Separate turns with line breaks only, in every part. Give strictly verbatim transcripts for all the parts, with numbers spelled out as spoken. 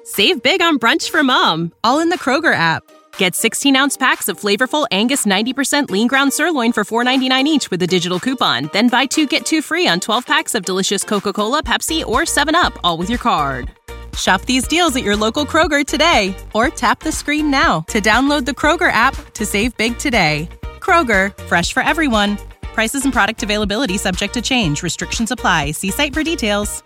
Save big on brunch for mom, all in the Kroger app. Get sixteen-ounce packs of flavorful Angus ninety percent lean ground sirloin for four ninety-nine each with a digital coupon. Then buy two, get two free on twelve packs of delicious Coca-Cola, Pepsi, or seven up, all with your card. Shop these deals at your local Kroger today, or tap the screen now to download the Kroger app to save big today. Kroger, fresh for everyone. Prices and product availability subject to change. Restrictions apply. See site for details.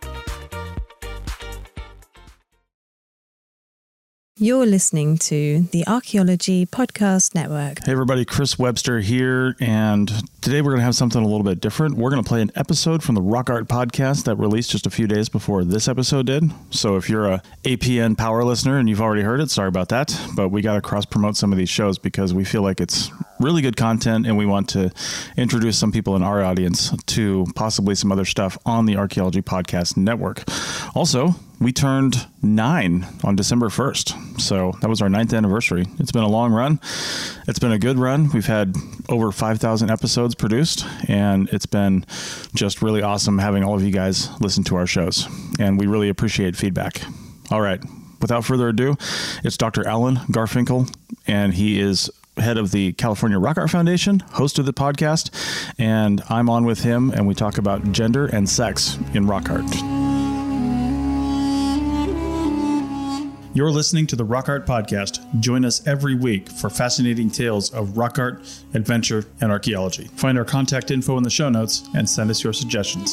You're listening to the Archaeology Podcast Network.
Hey everybody, Chris Webster here, and today we're going to have something a little bit different. We're going to play an episode from the Rock Art Podcast that released just a few days before this episode did. So if you're a A P N Power listener and you've already heard it, sorry about that, but we got to cross-promote some of these shows because we feel like it's really good content and we want to introduce some people in our audience to possibly some other stuff on the Archaeology Podcast Network. Also, we turned nine on December first. So that was our ninth anniversary. It's been a long run. It's been a good run. We've had over five thousand episodes produced, and it's been just really awesome having all of you guys listen to our shows. And we really appreciate feedback. All right. Without further ado, it's Doctor Alan Garfinkel, and he is head of the California Rock Art Foundation, host of the podcast, and I'm on with him, and we talk about gender and sex in rock art. You're listening to the Rock Art Podcast. Join us every week for fascinating tales of rock art, adventure, and archaeology. Find our contact info in the show notes and send us your suggestions.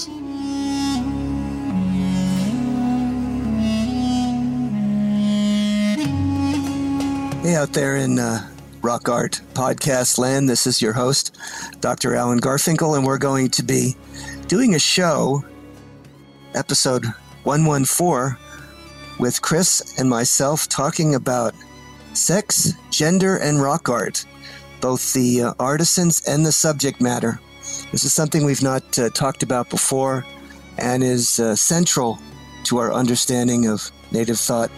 Hey, out there in uh, Rock Art Podcast land, this is your host, Doctor Alan Garfinkel, and we're going to be doing a show, episode one fourteen, with Chris and myself talking about sex, gender, and rock art, both the uh, artisans and the subject matter. This is something we've not uh, talked about before and is uh, central to our understanding of Native thought.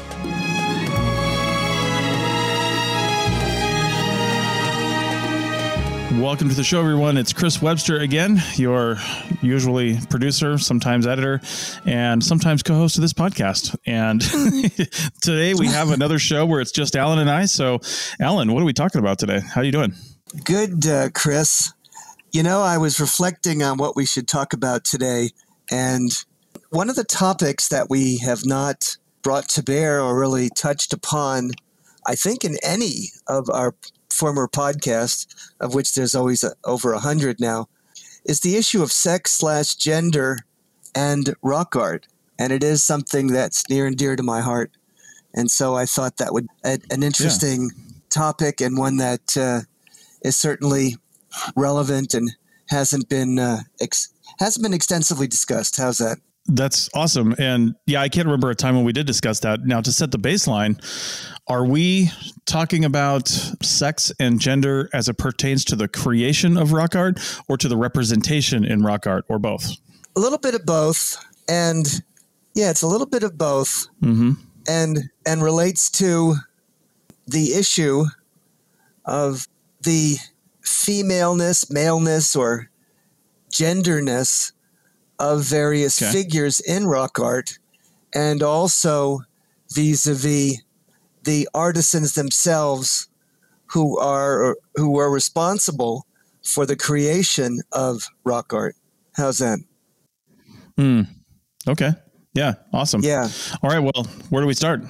Welcome to the show, everyone. It's Chris Webster again, your usually producer, sometimes editor, and sometimes co-host of this podcast. And today we have another show where it's just Alan and I. So, Alan, what are we talking about today? How are you doing?
Good, uh, Chris. You know, I was reflecting on what we should talk about today, and one of the topics that we have not brought to bear or really touched upon, I think, in any of our former podcasts, of which there's always a, over a hundred now, is the issue of sex slash gender and rock art. And it is something that's near and dear to my heart. And so I thought that would a, an interesting yeah. topic, and one that uh, is certainly relevant and hasn't been uh, ex- hasn't been extensively discussed. How's that?
That's awesome. And yeah, I can't remember a time when we did discuss that. Now, to set the baseline, are we talking about sex and gender as it pertains to the creation of rock art, or to the representation in rock art, or both?
A little bit of both. And yeah, it's a little bit of both. Mm-hmm. And and relates to the issue of the femaleness, maleness, or genderness of various okay. figures in rock art, and also vis-a-vis the artisans themselves who are who are responsible for the creation of rock art. How's that?
Hmm. Okay. Yeah. Awesome.
Yeah.
All right. Well, where do we start?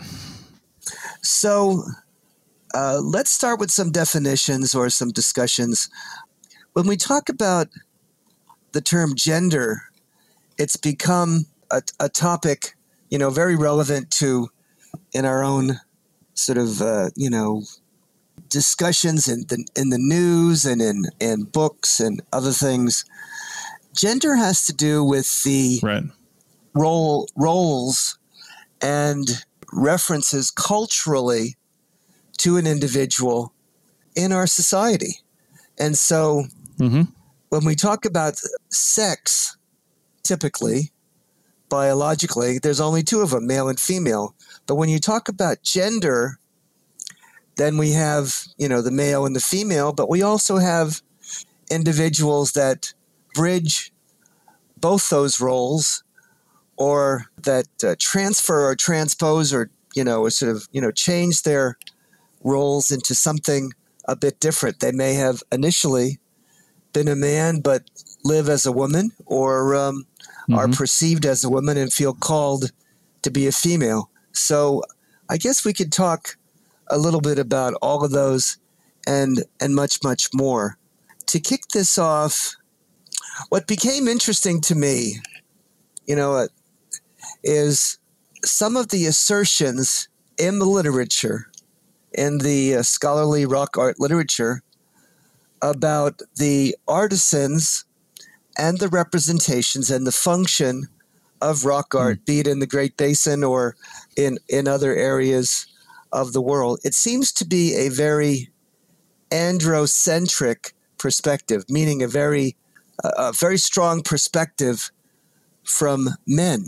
So uh, let's start with some definitions or some discussions. When we talk about the term gender, it's become a, a topic, you know, very relevant to in our own sort of, uh, you know, discussions in the, in the news and in, in books and other things. Gender has to do with the
right.
role roles and references culturally to an individual in our society. And so mm-hmm. when we talk about sex, typically, biologically, there's only two of them, male and female. But when you talk about gender, then we have, you know, the male and the female, but we also have individuals that bridge both those roles, or that uh, transfer or transpose or you know, or sort of, you know, change their roles into something a bit different. They may have initially been a man, but live as a woman, or um, mm-hmm. are perceived as a woman and feel called to be a female. So I guess we could talk a little bit about all of those and and much, much more. To kick this off, what became interesting to me, you know, uh, is some of the assertions in the literature, in the uh, scholarly rock art literature, about the artisans and the representations and the function of rock art, mm. be it in the Great Basin or in, in other areas of the world. It seems to be a very androcentric perspective, meaning a very, uh, a very strong perspective from men.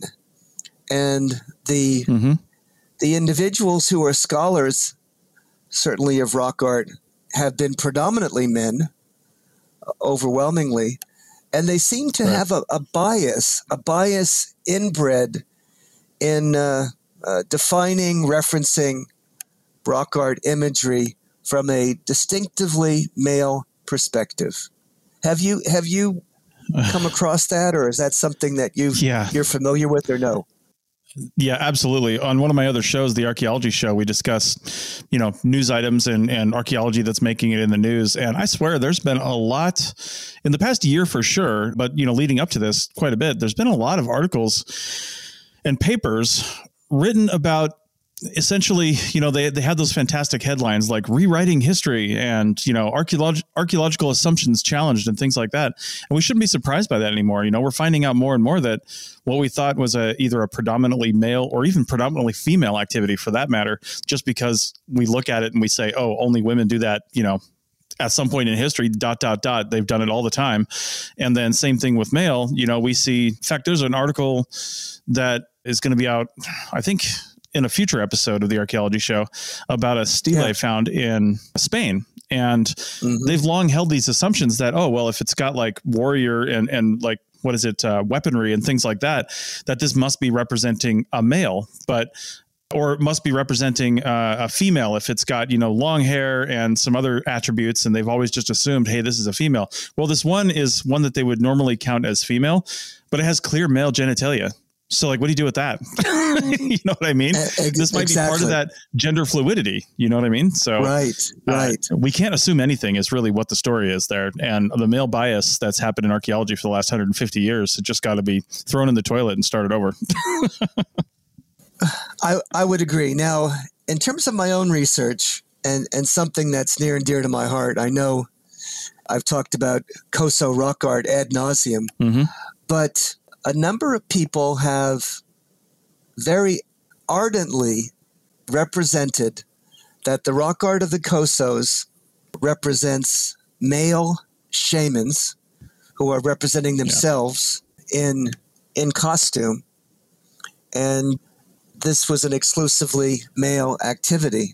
And the mm-hmm. the individuals who are scholars, certainly of rock art, have been predominantly men, overwhelmingly, and they seem to right. have a, a bias, a bias inbred in uh, uh, defining, referencing rock art imagery from a distinctively male perspective. Have you have you come across that, or is that something that you've
yeah.
you're familiar with, or no?
Yeah, absolutely. On one of my other shows, the Archaeology Show, we discuss, you know, news items and, and archaeology that's making it in the news. And I swear there's been a lot in the past year for sure, but, you know, leading up to this quite a bit, there's been a lot of articles and papers written about essentially, you know, they, they had those fantastic headlines like rewriting history and, you know, archaeolog- archaeological assumptions challenged and things like that. And we shouldn't be surprised by that anymore. You know, we're finding out more and more that what we thought was a, either a predominantly male or even predominantly female activity for that matter, just because we look at it and we say, oh, only women do that, you know, at some point in history, dot, dot, dot, they've done it all the time. And then same thing with male, you know, we see, in fact, there's an article that is going to be out, I think, in a future episode of the Archaeology Show about a stele yeah. found in Spain. And mm-hmm. they've long held these assumptions that, oh, well, if it's got like warrior and, and like, what is it, uh, weaponry and things like that, that this must be representing a male, but, or it must be representing uh, a female if it's got, you know, long hair and some other attributes. And they've always just assumed, hey, this is a female. Well, this one is one that they would normally count as female, but it has clear male genitalia. So like, what do you do with that? You know what I mean? Ex- this might exactly. be part of that gender fluidity. You know what I mean? So
right, right.
Uh, we can't assume anything is really what the story is there. And the male bias that's happened in archaeology for the last one hundred fifty years, it just got to be thrown in the toilet and started over.
I, I would agree. Now, in terms of my own research and, and something that's near and dear to my heart, I know I've talked about Coso rock art ad nauseum, mm-hmm. but a number of people have very ardently represented that the rock art of the Cosos represents male shamans who are representing themselves yeah. in in costume. And this was an exclusively male activity.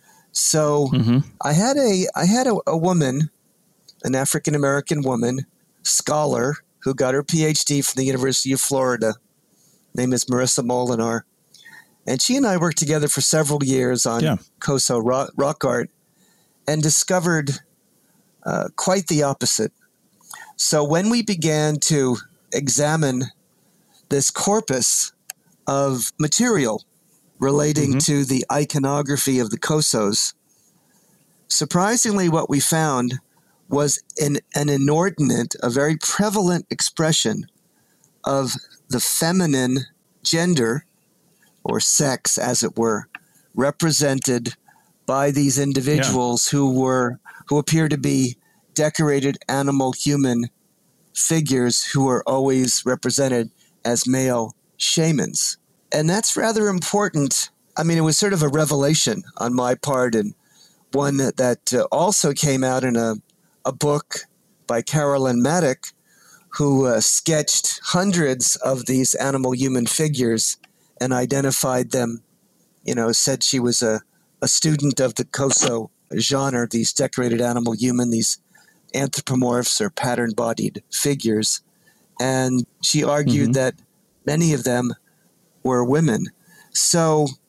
So mm-hmm. I had a I had a, a woman, an African-American woman, scholar, who got her P H D from the University of Florida. Her name is Marissa Molinar. And she and I worked together for several years on yeah. Coso rock, rock art and discovered uh, quite the opposite. So when we began to examine this corpus of material relating mm-hmm. to the iconography of the Cosos, surprisingly what we found was an, an inordinate, a very prevalent expression of the feminine gender, or sex, as it were, represented by these individuals yeah. who were who appear to be decorated animal human figures who are always represented as male shamans. And that's rather important. I mean, it was sort of a revelation on my part, and one that, that uh, also came out in a a book by Carolyn Maddock, who uh, sketched hundreds of these animal-human figures and identified them, you know, said she was a, a student of the Coso genre, these decorated animal-human, these anthropomorphs or pattern-bodied figures. And she argued mm-hmm. that many of them were women. So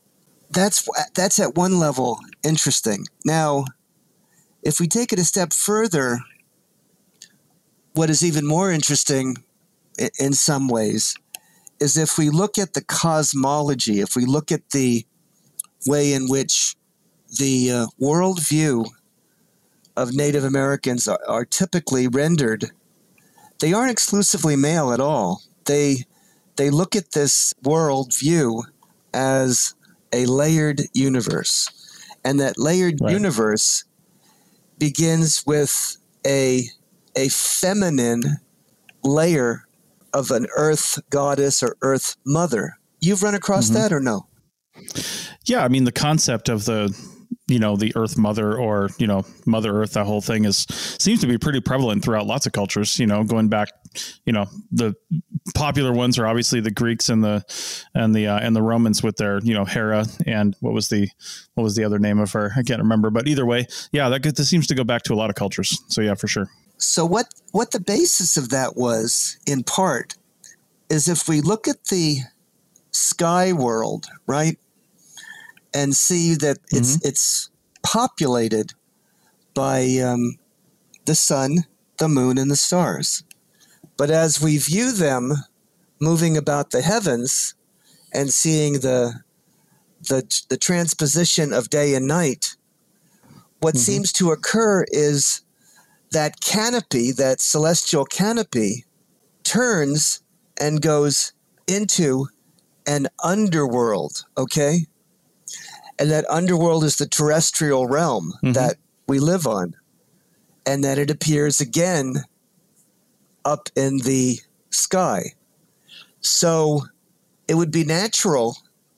that's that's at one level interesting. Now, if we take it a step further, what is even more interesting in some ways is if we look at the cosmology, if we look at the way in which the uh, worldview of Native Americans are, are typically rendered, they aren't exclusively male at all. They they look at this worldview as a layered universe, and that layered right. universe begins with a a feminine layer of an earth goddess or earth mother. You've run across mm-hmm. that or no?
Yeah, I mean, the concept of the, you know, the earth mother or, you know, Mother Earth, that whole thing is seems to be pretty prevalent throughout lots of cultures, you know, going back, you know, the popular ones are obviously the Greeks and the and the uh, and the Romans with their, you know, Hera and what was the what was the other name of her? I can't remember. But either way, yeah, that, that seems to go back to a lot of cultures. So, yeah, for sure.
So what what the basis of that was, in part, is if we look at the sky world, right, and see that it's mm-hmm. it's populated by um, the sun, the moon, and the stars. But as we view them moving about the heavens and seeing the the, the transposition of day and night, what mm-hmm. seems to occur is that canopy, that celestial canopy, turns and goes into an underworld, okay? And that underworld is the terrestrial realm mm-hmm. that we live on. And that it appears again up in the sky. So it would be natural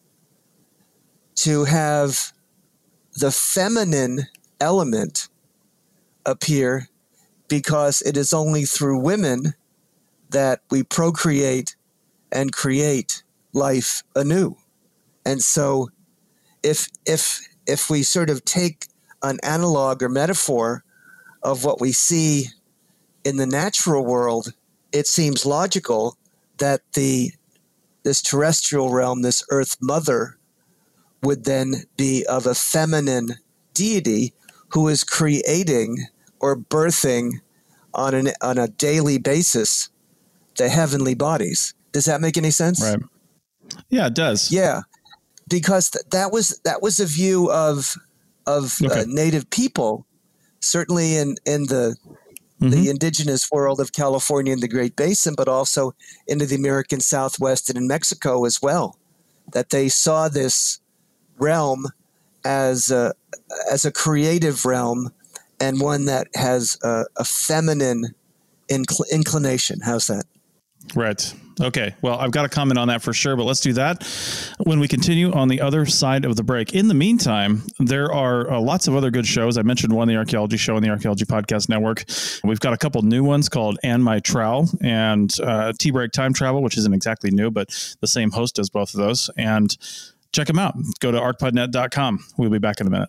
to have the feminine element appear, because it is only through women that we procreate and create life anew. And so if if if we sort of take an analog or metaphor of what we see in the natural world, it seems logical that the this terrestrial realm, this earth mother, would then be of a feminine deity who is creating or birthing on an on a daily basis the heavenly bodies. Does that make any sense?
Right. Yeah, it does.
Yeah, because th- that was that was a view of of okay. uh, Native people, certainly in in the mm-hmm. the indigenous world of California and the Great Basin, but also into the American Southwest and in Mexico as well. That they saw this realm as a, as a creative realm, and one that has a, a feminine incl- inclination. How's that?
Right. Okay. Well, I've got a comment on that for sure, but let's do that when we continue on the other side of the break. In the meantime, there are uh, lots of other good shows. I mentioned one, the Archaeology Show on the Archaeology Podcast Network. We've got a couple new ones called And My Trowel and uh, T-Break Time Travel, which isn't exactly new, but the same host does both of those. And check them out. Go to arc pod net dot com. We'll be back in a minute.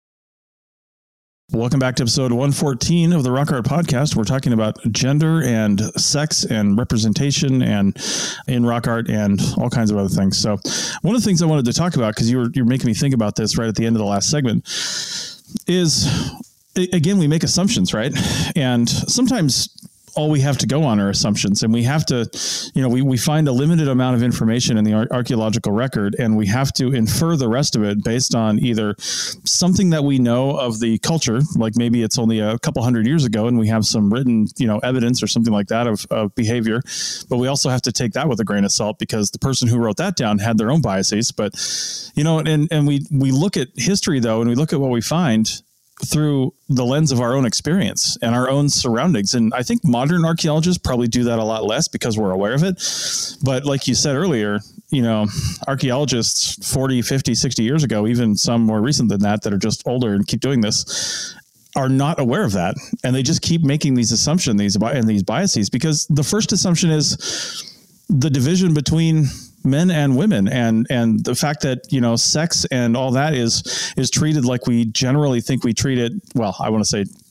Welcome back to episode one fourteen of the Rock Art Podcast. We're talking about gender and sex and representation and in rock art and all kinds of other things. So one of the things I wanted to talk about, because you were you're making me think about this right at the end of the last segment, is, again, we make assumptions, right? And sometimes all we have to go on are assumptions, and we have to, you know, we, we find a limited amount of information in the ar- archaeological record, and we have to infer the rest of it based on either something that we know of the culture, like maybe it's only a couple hundred years ago and we have some written, you know, evidence or something like that of, of behavior, but we also have to take that with a grain of salt because the person who wrote that down had their own biases. But, you know, and, and we, we look at history though, and we look at what we find through the lens of our own experience and our own surroundings. And I think modern archaeologists probably do that a lot less because we're aware of it. But like you said earlier, you know, archaeologists forty, fifty, sixty years ago, even some more recent than that, that are just older and keep doing this, are not aware of that. And they just keep making these assumptions, these and these biases, because the first assumption is the division between men and women, and and the fact that, you know, sex and all that is is treated like we generally think we treat it. Well, I want to say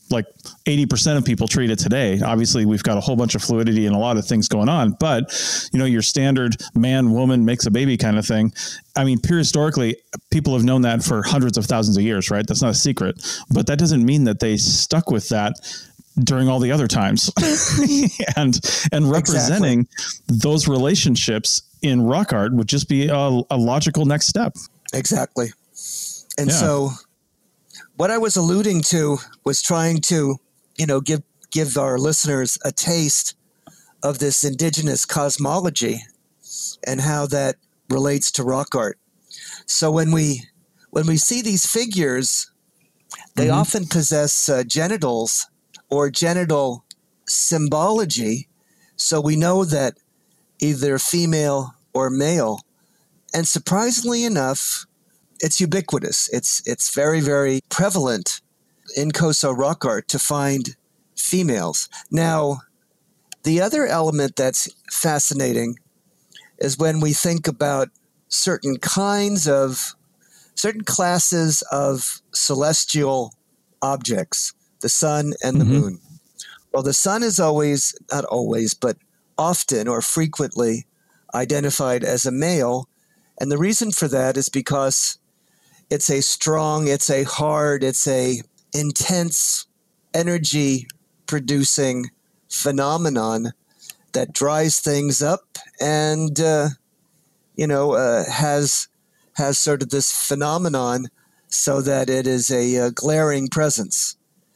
like eighty percent of people treat it today. Obviously, we've got a whole bunch of fluidity and a lot of things going on, but you know, your standard man, woman makes a baby kind of thing. I mean, prehistorically, people have known that for hundreds of thousands of years, right? That's not a secret, but that doesn't mean that they stuck with that during all the other times. and, and representing exactly. those relationships in rock art would just be a, a logical next step.
Exactly. And
yeah.
so what I was alluding to was trying to, you know, give, give our listeners a taste of this indigenous cosmology and how that relates to rock art. So when we, when we see these figures, they mm-hmm. often possess uh, genitals or genital symbology. So we know that either female or male. And surprisingly enough, it's ubiquitous. It's it's very, very prevalent in Xhosa rock art to find females. Now, the other element that's fascinating is when we think about certain kinds of, certain classes of celestial objects, the sun and the mm-hmm. moon. Well, the sun is always, not always, but often or frequently identified as a male. And the reason for that is because it's a strong, it's a hard, it's a intense energy producing phenomenon that dries things up and, uh, you know, uh, has, has sort of this phenomenon so that it is a, a glaring presence.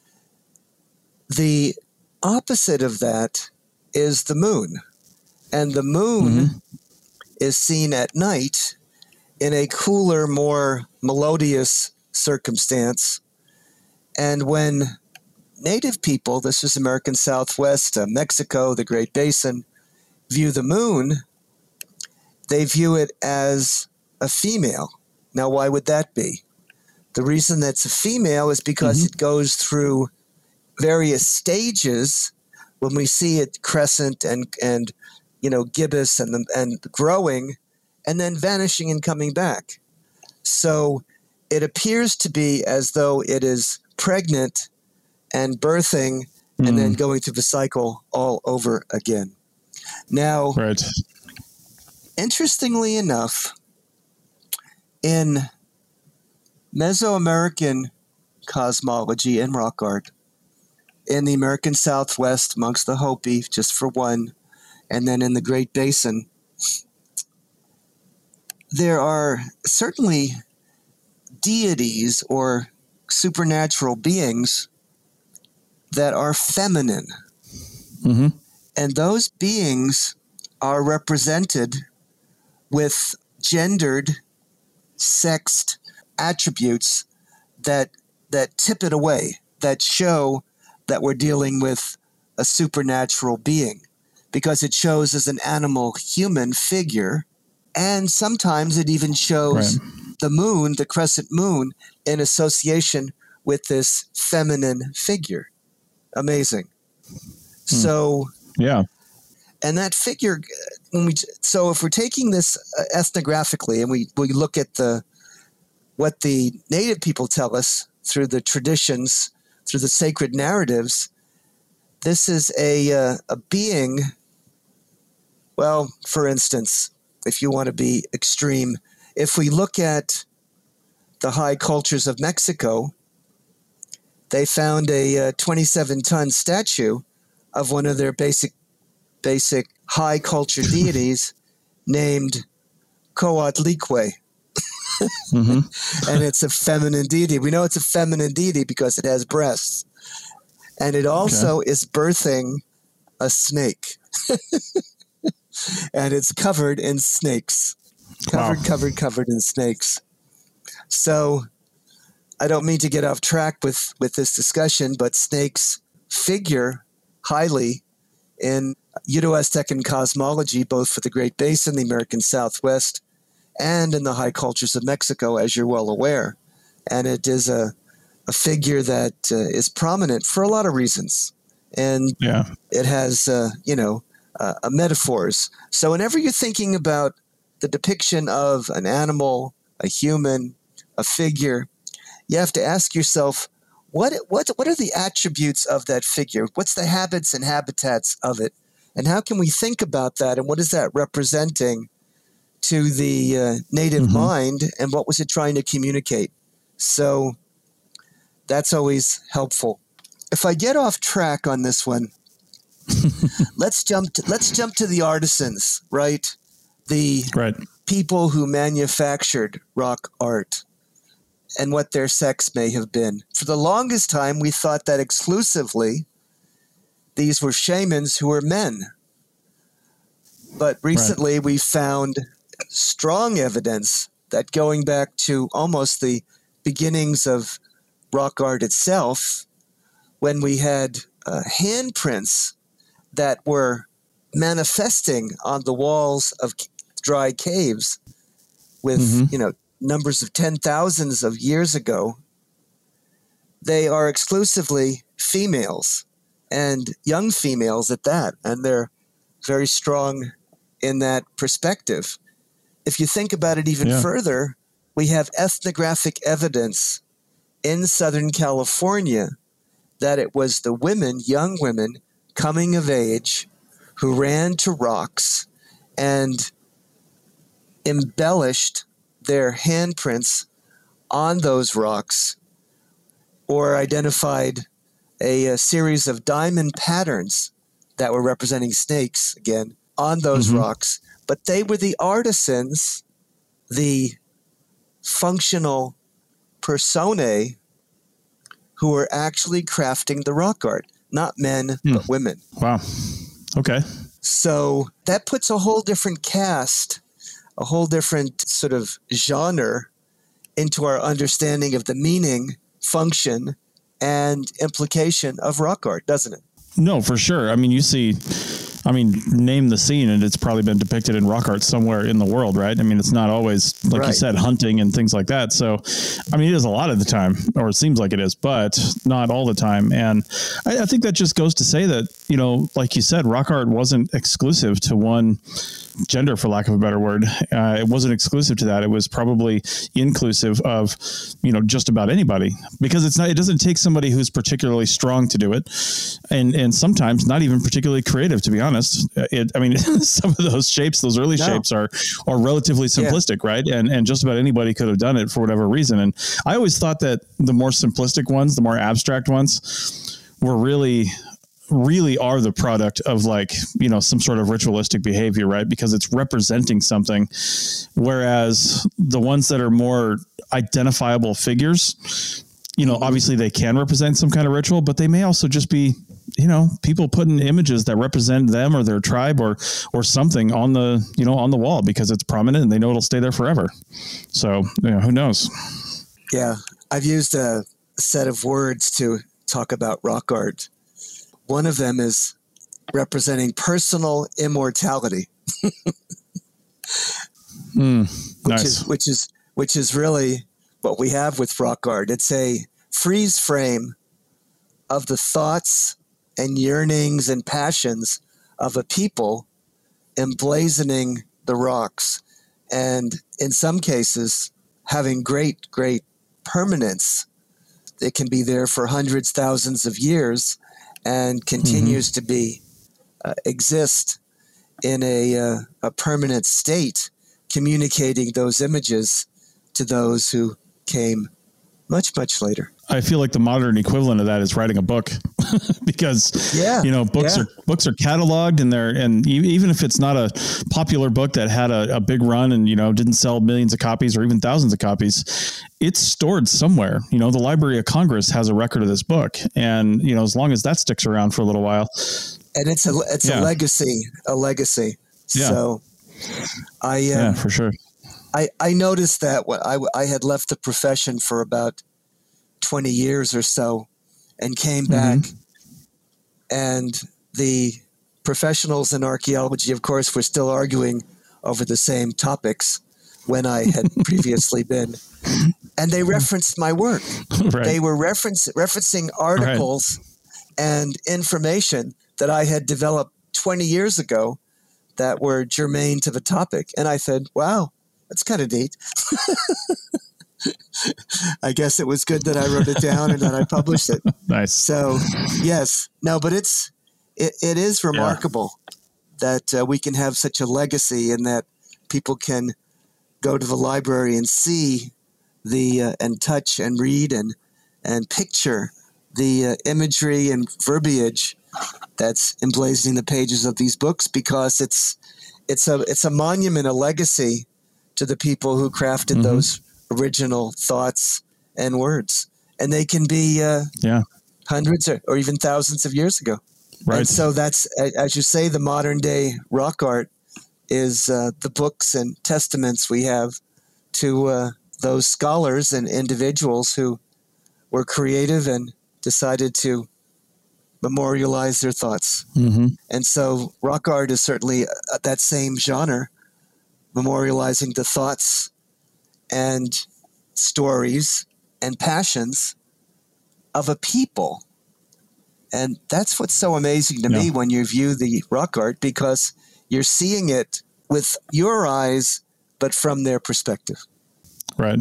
The opposite of that is the moon. And the moon mm-hmm. is seen at night in a cooler, more melodious circumstance. And when native people, this is American Southwest, uh, Mexico, the Great Basin, view the moon, they view it as a female. Now, why would that be? The reason that's a female is because mm-hmm. it goes through various stages. When we see it crescent and, and you know, gibbous and, and growing, and then vanishing and coming back. So it appears to be as though it is pregnant and birthing mm. and then going through the cycle all over again. Now,
right.
interestingly enough, in Mesoamerican cosmology and rock art, in the American Southwest amongst the Hopi, just for one, and then in the Great Basin, there are certainly deities or supernatural beings that are feminine.
Mm-hmm.
And those beings are represented with gendered, sexed attributes that that tip it away, that show that we're dealing with a supernatural being, because it shows as an animal human figure. And sometimes it even shows right. the moon, the crescent moon, in association with this feminine figure. Amazing. Hmm. So,
yeah.
And that figure, when we, so if we're taking this ethnographically and we, we look at the what the native people tell us through the traditions, through the sacred narratives, this is a uh, a being. Well, for instance, if you want to be extreme, if we look at the high cultures of Mexico, they found a twenty-seven ton statue of one of their basic basic high culture deities named Coatlicue.
mm-hmm.
And it's a feminine deity. We know it's a feminine deity because it has breasts. And it also okay. is birthing a snake. And it's covered in snakes. Covered, wow. covered, covered in snakes. So I don't mean to get off track with, with this discussion, but snakes figure highly in Uto-Aztecan cosmology, both for the Great Basin, the American Southwest, and in the high cultures of Mexico, as you're well aware. And it is a, a figure that uh, is prominent for a lot of reasons. And
yeah.
it has, uh, you know, uh, uh, metaphors. So whenever you're thinking about the depiction of an animal, a human, a figure, you have to ask yourself, what what what are the attributes of that figure? What's the habits and habitats of it? And how can we think about that? And what is that representing to the uh, native mm-hmm. mind? And what was it trying to communicate? So that's always helpful. If I get off track on this one, let's jump to, let's jump to the artisans, right? The
right.
people who manufactured rock art and what their sex may have been. For the longest time, we thought that exclusively these were shamans who were men. But recently right. we found strong evidence that going back to almost the beginnings of rock art itself, when we had uh, handprints that were manifesting on the walls of dry caves with, mm-hmm. you know, numbers of ten thousands of years ago, they are exclusively females and young females at that. And they're very strong in that perspective. If you think about it even yeah. further, we have ethnographic evidence in Southern California that it was the women, young women, coming of age who ran to rocks and embellished their handprints on those rocks, or identified a, a series of diamond patterns that were representing snakes, again, on those mm-hmm. rocks. But they were the artisans, the functional personae who were actually crafting the rock art, not men, mm. but women.
Wow. Okay.
So that puts a whole different cast, a whole different sort of genre into our understanding of the meaning, function, and implication of rock art, doesn't it?
No, for sure. I mean, you see, I mean, name the scene and it's probably been depicted in rock art somewhere in the world, right? I mean, it's not always, like right. you said, hunting and things like that. So, I mean, it is a lot of the time, or it seems like it is, but not all the time. And I, I think that just goes to say that, you know, like you said, rock art wasn't exclusive to one gender, for lack of a better word. Uh, it wasn't exclusive to that. It was probably inclusive of, you know, just about anybody, because it's not, it doesn't take somebody who's particularly strong to do it. And, and sometimes not even particularly creative, to be honest. It, I mean, some of those shapes, those early no. shapes are, are relatively simplistic, yeah. right? And, and just about anybody could have done it for whatever reason. And I always thought that the more simplistic ones, the more abstract ones were really, really are the product of, like, you know, some sort of ritualistic behavior, right? Because it's representing something. Whereas the ones that are more identifiable figures, you know, obviously they can represent some kind of ritual, but they may also just be, you know, people putting images that represent them or their tribe or, or something on the, you know, on the wall because it's prominent and they know it'll stay there forever. So, you know, who knows?
Yeah. I've used a set of words to talk about rock art. One of them is representing personal immortality.
mm,
which
nice.
is, which is, which is really what we have with rock art. It's a freeze frame of the thoughts and yearnings and passions of a people emblazoning the rocks. And in some cases, having great, great permanence. It can be there for hundreds, thousands of years and continues mm-hmm. to be, uh, exist in a, uh, a permanent state, communicating those images to those who came much, much later.
I feel like the modern equivalent of that is writing a book because,
yeah,
you know, books yeah. are books are cataloged and they're, and even if it's not a popular book that had a, a big run and, you know, didn't sell millions of copies or even thousands of copies, it's stored somewhere. You know, the Library of Congress has a record of this book. And, you know, as long as that sticks around for a little while.
And it's a, it's yeah. a legacy, a legacy. Yeah. So I, um,
yeah, for sure.
I, I noticed that when I, I had left the profession for about twenty years or so and came back, mm-hmm. and the professionals in archaeology, of course, were still arguing over the same topics when I had previously been. And they referenced my work. Right. They were reference, referencing articles right. and information that I had developed twenty years ago that were germane to the topic. And I said, wow, that's kind of neat. I guess it was good that I wrote it down and that I published it.
Nice.
So, yes. No, but it's it, it is remarkable yeah. that uh, we can have such a legacy and that people can go to the library and see the uh, and touch and read and and picture the uh, imagery and verbiage that's emblazoning the pages of these books, because it's it's a it's a monument, a legacy to the people who crafted mm-hmm. those original thoughts and words, and they can be uh,
yeah
hundreds or, or even thousands of years ago.
Right.
And so that's, as you say, the modern day rock art is uh, the books and testaments we have to uh, those scholars and individuals who were creative and decided to memorialize their thoughts.
Mm-hmm.
And so rock art is certainly uh, that same genre, memorializing the thoughts and stories and passions of a people. And that's what's so amazing to yeah. me when you view the rock art, because you're seeing it with your eyes, but from their perspective.
Right.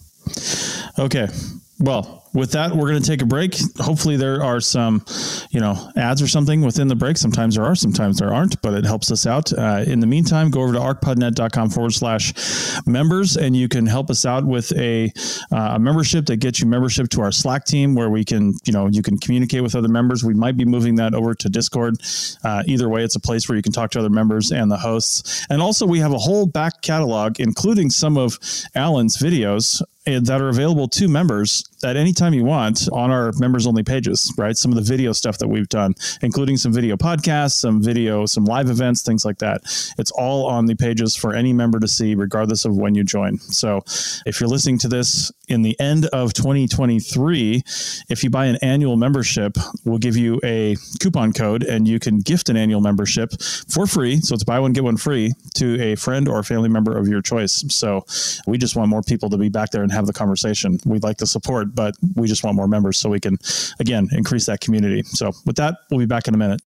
Okay. Well, with that, we're going to take a break. Hopefully there are some, you know, ads or something within the break. Sometimes there are, sometimes there aren't, but it helps us out. Uh, in the meantime, go over to arcpodnet.com forward slash members, and you can help us out with a, uh, a membership that gets you membership to our Slack team, where we can, you know, you can communicate with other members. We might be moving that over to Discord. Uh, either way, it's a place where you can talk to other members and the hosts. And also we have a whole back catalog, including some of Alan's videos that are available to members at any time you want on our members only pages, right? Some of the video stuff that we've done, including some video podcasts, some video, some live events, things like that. It's all on the pages for any member to see, regardless of when you join. So if you're listening to this in the end of twenty twenty-three, if you buy an annual membership, we'll give you a coupon code and you can gift an annual membership for free. So it's buy one, get one free to a friend or family member of your choice. So we just want more people to be back there and have the conversation. We'd like the support, but we just want more members so we can, again, increase that community. So with that, we'll be back in a minute.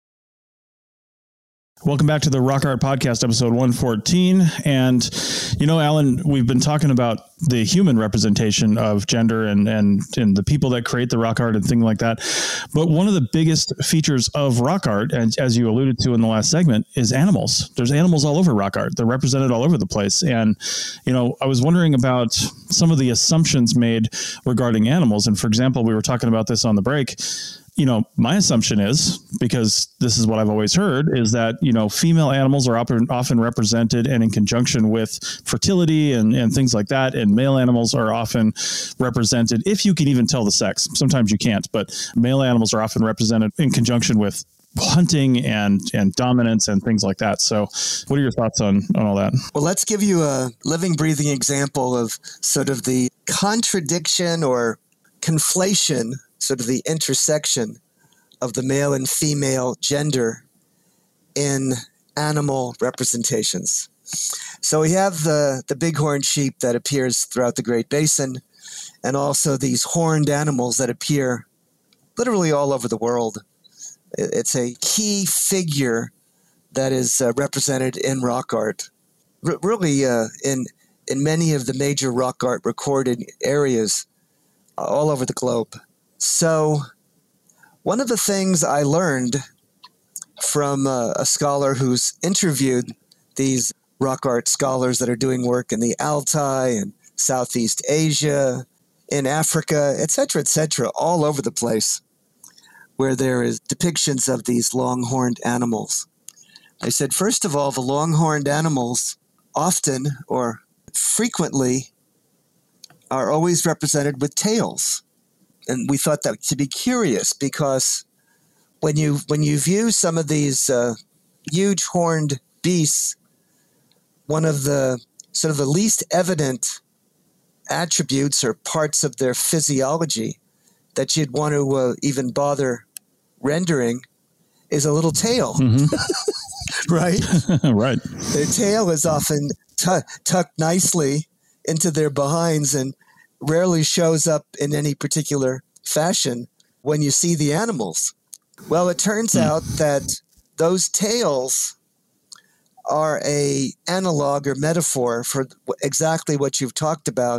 Welcome back to the Rock Art Podcast, episode one fourteen. And, you know, Alan, we've been talking about the human representation of gender and, and, and the people that create the rock art and things like that. But one of the biggest features of rock art, and as you alluded to in the last segment, is animals. There's animals all over rock art. They're represented all over the place. And, you know, I was wondering about some of the assumptions made regarding animals. And for example, we were talking about this on the break. You know, my assumption is, because this is what I've always heard, is that, you know, female animals are often, often represented and in conjunction with fertility and, and things like that. And male animals are often represented, if you can even tell the sex. Sometimes you can't, but male animals are often represented in conjunction with hunting and, and dominance and things like that. So what are your thoughts on, on all that?
Well, let's give you a living, breathing example of sort of the contradiction or conflation, sort of the intersection of the male and female gender in animal representations. So we have the, the bighorn sheep that appears throughout the Great Basin, and also these horned animals that appear literally all over the world. It's a key figure that is uh, represented in rock art, R- really uh, in, in many of the major rock art recorded areas uh, all over the globe. So one of the things I learned from uh, a scholar who's interviewed these rock art scholars that are doing work in the Altai and Southeast Asia, in Africa, et cetera, et cetera, all over the place, where there is depictions of these long-horned animals. I said, first of all, the long-horned animals often or frequently are always represented with tails. And we thought that to be curious, because when you when you view some of these uh, huge horned beasts, one of the sort of the least evident attributes or parts of their physiology that you'd want to uh, even bother rendering is a little tail, mm-hmm. right?
Right.
Their tail is often t- tucked nicely into their behinds and rarely shows up in any particular fashion when you see the animals. Well, it turns mm. out that those tails are a analog or metaphor for exactly what you've talked about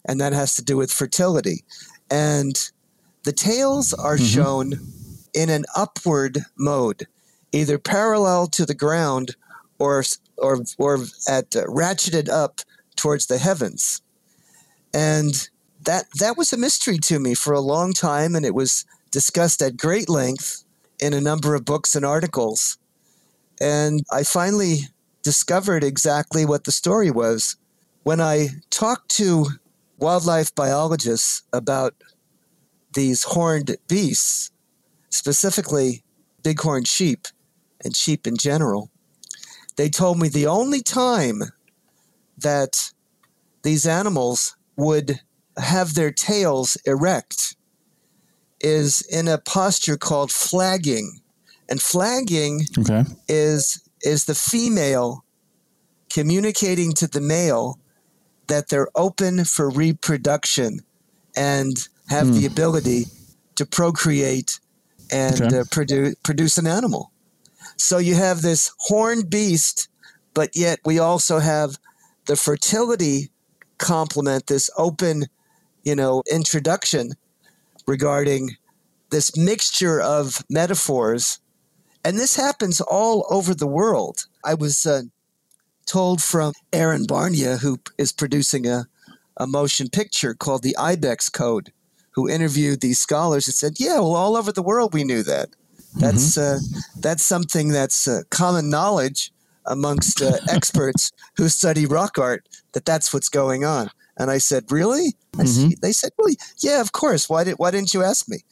and that has to do with fertility. And the tails are mm-hmm. shown in an upward mode, either parallel to the ground or or or at uh, ratcheted up towards the heavens. And that that was a mystery to me for a long time, and it was discussed at great length in a number of books and articles. And I finally discovered exactly what the story was when I talked to wildlife biologists about these horned beasts, specifically bighorn sheep and sheep in general. They told me the only time that these animals would have their tails erect is in a posture called flagging. And flagging okay. is is the female communicating to the male that they're open for reproduction and have mm. the ability to procreate and okay. uh, produce produce an animal. So you have this horned beast, but yet we also have the fertility complement, this open, you know, introduction regarding this mixture of metaphors. And this happens all over the world. I was uh, told from Aaron Barnia, who is producing a, a motion picture called the Ibex Code, who interviewed these scholars and said, yeah, well, all over the world we knew that. That's mm-hmm. uh, that's something that's uh, common knowledge amongst uh, experts who study rock art, that that's what's going on. And I said, really? I mm-hmm. said, they said, well, yeah, of course. Why, did, why didn't you ask me?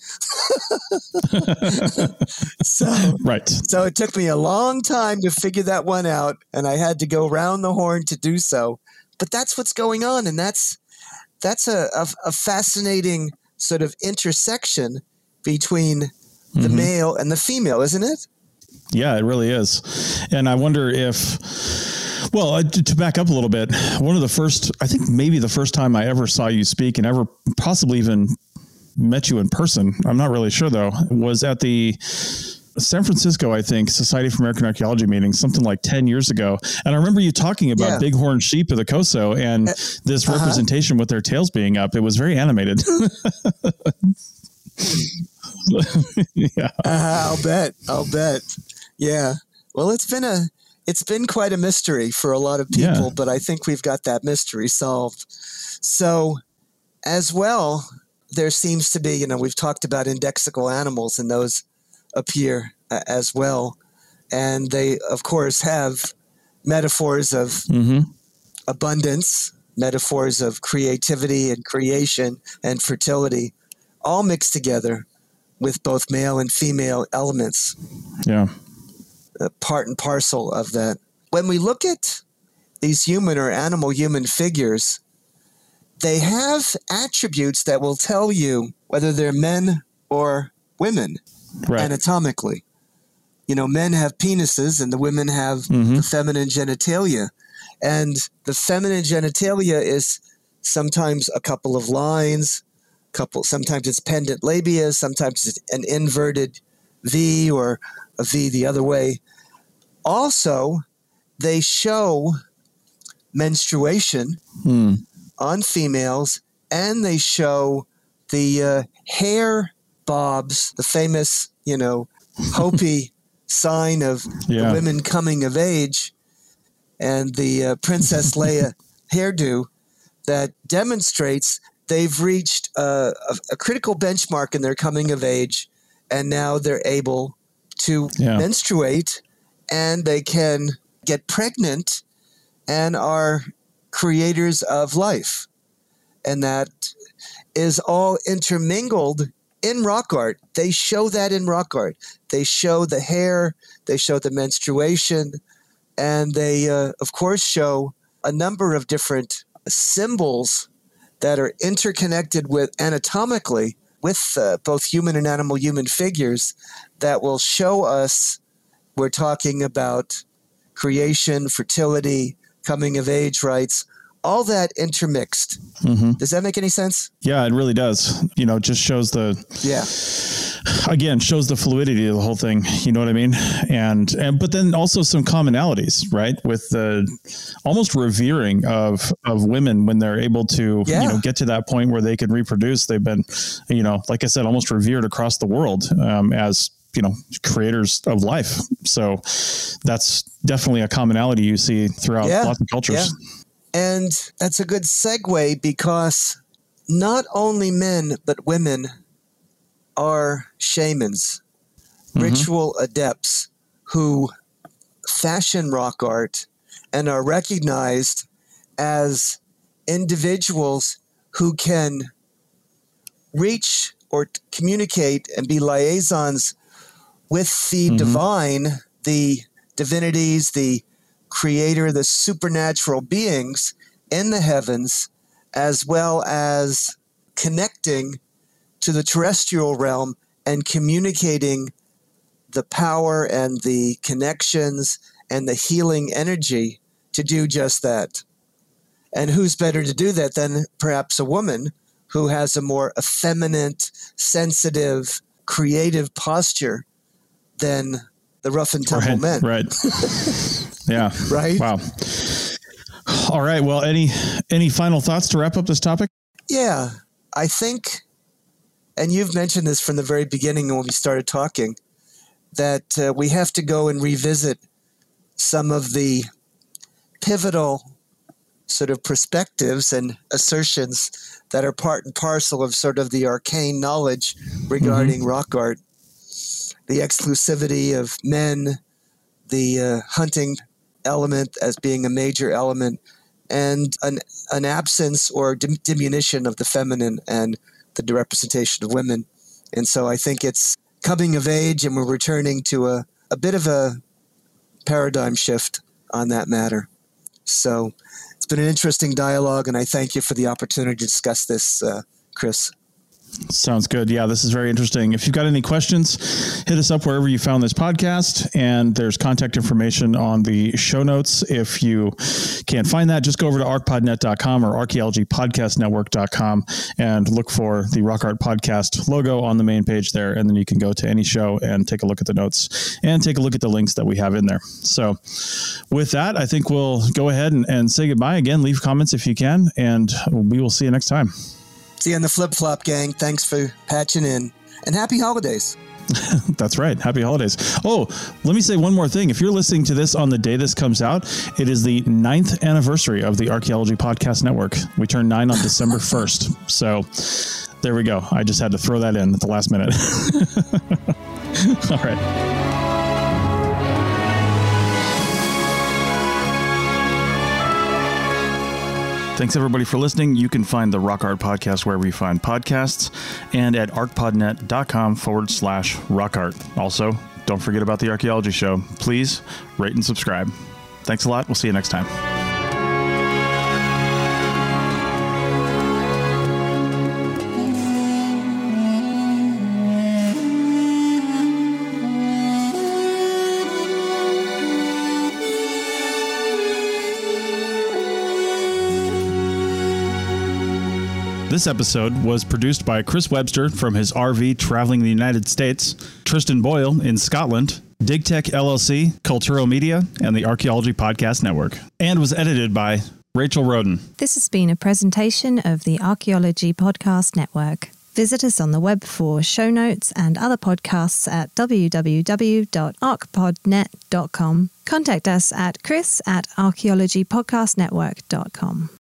so,
right.
so it took me a long time to figure that one out, and I had to go round the horn to do so. But that's what's going on, and that's that's a, a, a fascinating sort of intersection between the mm-hmm. male and the female, isn't it?
Yeah, it really is. And I wonder if... Well, uh, to back up a little bit, one of the first, I think maybe the first time I ever saw you speak and ever possibly even met you in person, I'm not really sure though, was at the San Francisco, I think, Society for American Archaeology meeting, something like ten years ago. And I remember you talking about yeah. bighorn sheep of the Coso and uh, this uh-huh. representation with their tails being up. It was very animated. yeah.
Uh, I'll bet. I'll bet. Yeah. Well, it's been a... It's been quite a mystery for a lot of people, yeah. but I think we've got that mystery solved. So as well, there seems to be, you know, we've talked about indexical animals, and those appear uh, as well. And they, of course, have metaphors of mm-hmm. abundance, metaphors of creativity and creation and fertility, all mixed together with both male and female elements.
Yeah.
Uh, part and parcel of that. When we look at these human or animal human figures, they have attributes that will tell you whether they're men or women right. anatomically. You know, men have penises and the women have mm-hmm. the feminine genitalia. And the feminine genitalia is sometimes a couple of lines, couple. sometimes it's pendant labia, sometimes it's an inverted V or a V the other way. Also, they show menstruation hmm. on females, and they show the uh, hair bobs, the famous, you know, Hopi sign of yeah. the women coming of age, and the uh, Princess Leia hairdo that demonstrates they've reached uh, a, a critical benchmark in their coming of age, and now they're able to yeah. menstruate, and they can get pregnant and are creators of life. And that is all intermingled in rock art. They show that in rock art. They show the hair, they show the menstruation, and they, uh, of course, show a number of different symbols that are interconnected with anatomically with uh, both human and animal human figures that will show us we're talking about creation, fertility, coming of age rites, all that intermixed. Mm-hmm. Does that make any sense?
Yeah, it really does. You know, it just shows the
yeah
again, shows the fluidity of the whole thing. You know what I mean? And, and but then also some commonalities, right? With the almost revering of, of women when they're able to, yeah. you know, get to that point where they can reproduce. They've been, you know, like I said, almost revered across the world um, as, you know, creators of life. So that's definitely a commonality you see throughout yeah. lots of cultures.
Yeah. And that's a good segue, because not only men, but women are shamans, mm-hmm. ritual adepts who fashion rock art and are recognized as individuals who can reach or communicate and be liaisons with the mm-hmm. divine, the divinities, the creator, the supernatural beings in the heavens, as well as connecting to the terrestrial realm and communicating the power and the connections and the healing energy to do just that. And who's better to do that than perhaps a woman who has a more effeminate, sensitive, creative posture than the rough and tumble
right,
men.
Right. Yeah.
Right.
Wow. All right. Well, any, any final thoughts to wrap up this topic?
Yeah, I think, and you've mentioned this from the very beginning when we started talking, that uh, we have to go and revisit some of the pivotal sort of perspectives and assertions that are part and parcel of sort of the arcane knowledge regarding mm-hmm. rock art. The exclusivity of men, the uh, hunting element as being a major element, and an an absence or dim- diminution of the feminine and the representation of women. And so I think it's coming of age, and we're returning to a, a bit of a paradigm shift on that matter. So it's been an interesting dialogue, and I thank you for the opportunity to discuss this, uh, Chris.
Sounds good. Yeah, this is very interesting. If you've got any questions, hit us up wherever you found this podcast, and there's contact information on the show notes. If you can't find that, just go over to arc pod net dot com or archaeology podcast network dot com and look for the Rock Art Podcast logo on the main page there, and then you can go to any show and take a look at the notes and take a look at the links that we have in there. So with that, I think we'll go ahead and, and say goodbye. Again, leave comments if you can, and we will see you next time.
See you on the flip-flop, gang. Thanks for patching in. And happy holidays.
That's right. Happy holidays. Oh, let me say one more thing. If you're listening to this on the day this comes out, it is the ninth anniversary of the Archaeology Podcast Network. We turn nine on December first. So there we go. I just had to throw that in at the last minute. All right. Thanks, everybody, for listening. You can find the Rock Art Podcast wherever you find podcasts and at arcpodnet.com forward slash rock art. Also, don't forget about the Archaeology Show. Please rate and subscribe. Thanks a lot. We'll see you next time. This episode was produced by Chris Webster from his R V traveling the United States, Tristan Boyle in Scotland, DigTech L L C, Culturo Media, and the Archaeology Podcast Network, and was edited by Rachel Roden.
This has been a presentation of the Archaeology Podcast Network. Visit us on the web for show notes and other podcasts at w w w dot arc pod net dot com. Contact us at chris at archaeology podcast network dot com.